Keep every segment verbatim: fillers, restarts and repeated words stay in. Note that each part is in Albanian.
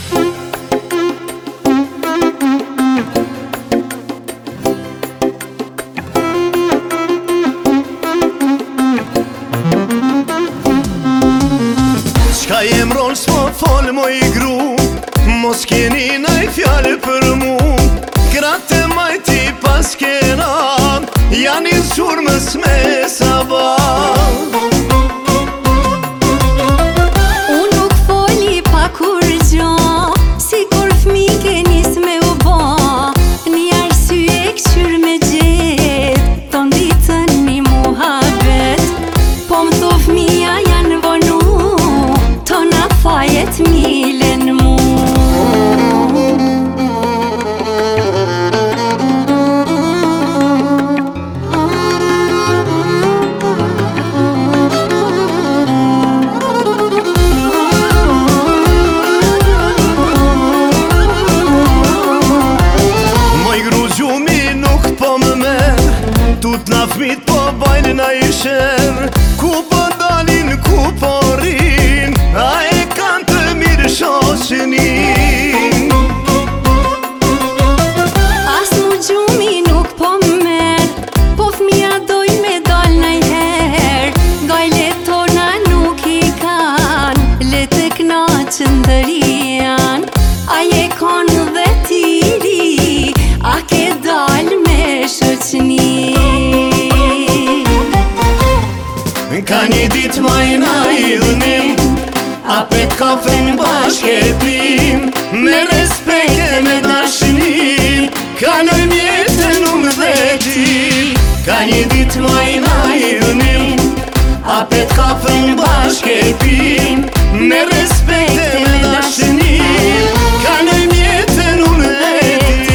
Qka jem rol s'mo fol moj gru, mos keni naj fjallë për mu. Gratë majti pas kena, janë i zhurmës me sabah. Unë nuk foli pa kur gjo, si kur fmi ke nis me u ba. Një arsye këqyr me gjet, ton ditën një muhabet. Po më tho fmija janë vonu, tona fajet milen mu. Tut na fmit po bajnë na i sherë, ku po dalin, ku po rin, a e kanë të mirë shoqënin. As mu gjumi nuk po merë, po fmija doj me dal najher. Gajlet tona nuk i kanë, le të knaqën dërian. A je konë dhe tiri, a ke dal me shoqënin. Ka një dit majna i dhënim, a pe kafen bashke pim, me respekt e me dashni, kalojm jetën unë dhe ti. Ka një dit majna i dhënim, a pe kafen bashke pim, me respekt e me dashni, kalojm jetën unë dhe ti.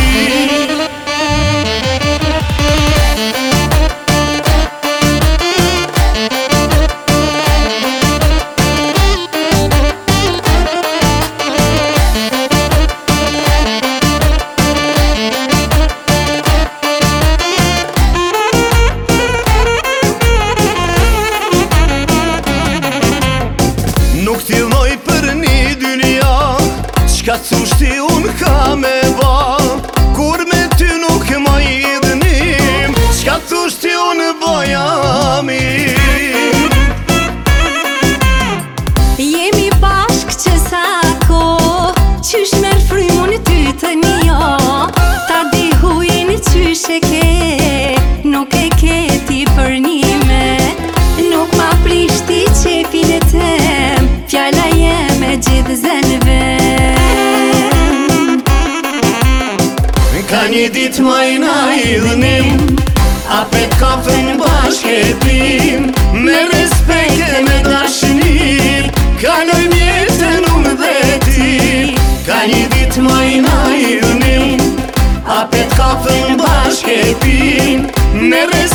Nuk t'illnoj për një dynja, qka cushti unë ka me ba. Kur me ty nuk ma i dënim, qka cushti unë boja mirë. Jemi bashk që sa ko, qysh merë frymun ty të një. Ta di hujnë qysh e ke, nuk e ke ti për njime. Nuk ma prishti qefin e tem, fjalla jeme gjithë zenve. Ka një dit majna i dhënim, a pe kafen bashke pim, me respekt e me dashni, kalojm jetën unë dhe ti. Ka një dit majna i dhënim, a pe kafen bashke pim, me respekt